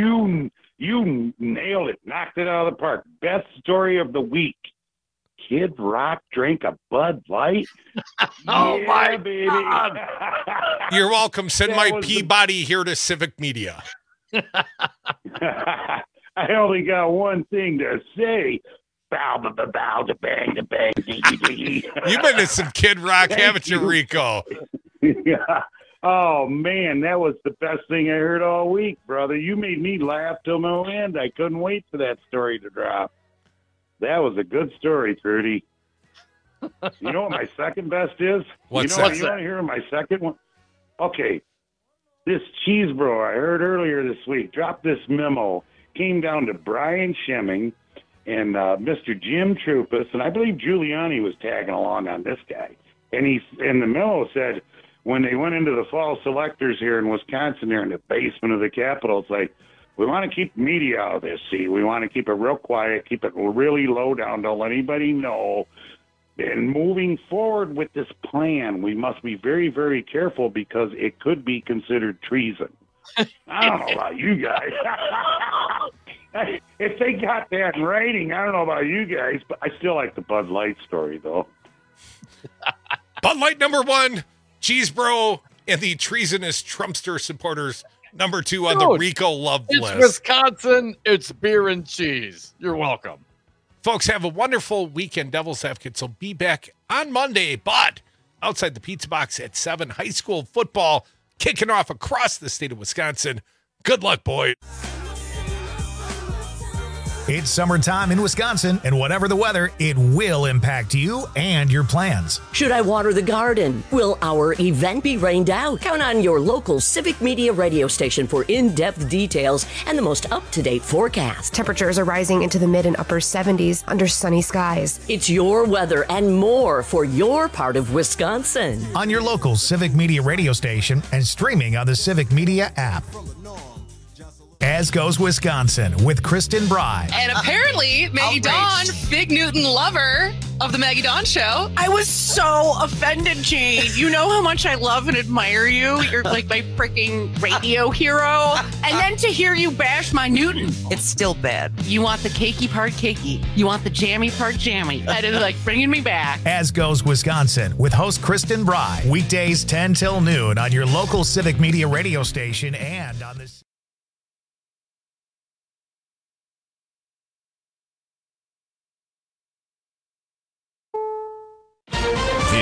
nailed it. Knocked it out of the park. Best story of the week. Kid Rock drank a Bud Light. Oh, yeah, my baby. God. You're welcome. Send my Peabody here to Civic Media. I only got one thing to say. Bow, bow, bow, bow, da bang, da bang, diggy. You've been to some Kid Rock, haven't you, Rico? Yeah. Oh, man, that was the best thing I heard all week, brother. You made me laugh till no end. I couldn't wait for that story to drop. That was a good story, Trudy. You know what my second best is? What's you that? You want to hear my second one? Okay. This cheese bro I heard earlier this week dropped this memo, came down to Brian Schemming and Mr. Jim Trupus, and I believe Giuliani was tagging along on this guy. And the memo said, when they went into the fall selectors here in Wisconsin, there in the basement of the Capitol, it's like, we want to keep media out of this, see? We want to keep it real quiet, keep it really low down, don't let anybody know. And moving forward with this plan, we must be very, very careful because it could be considered treason. I don't know about you guys. If they got that in writing, I don't know about you guys, but I still like the Bud Light story, though. Bud Light number 1, Cheese Bro, and the treasonous Trumpster supporters number 2 on the Rico love list. It's Wisconsin. It's beer and cheese. You're welcome. Folks, have a wonderful weekend, Devil's Advocates. will be back on Monday, but outside the Pizza Box at 7, high school football kicking off across the state of Wisconsin. Good luck, boys. It's summertime in Wisconsin, and whatever the weather, it will impact you and your plans. Should I water the garden? Will our event be rained out? Count on your local Civic Media radio station for in-depth details and the most up-to-date forecast. Temperatures are rising into the mid and upper 70s under sunny skies. It's your weather and more for your part of Wisconsin. On your local Civic Media radio station and streaming on the Civic Media app. As Goes Wisconsin with Kristen Bry. And apparently, Maggie Dawn, Big Newton lover, of the Maggie Dawn Show. I was so offended, Jane. You know how much I love and admire you. You're like my freaking radio hero. And then to hear you bash my Newton. It's still bad. You want the cakey part cakey. You want the jammy part jammy. That is like bringing me back. As Goes Wisconsin with host Kristen Bry. Weekdays 10 till noon on your local Civic Media radio station and on the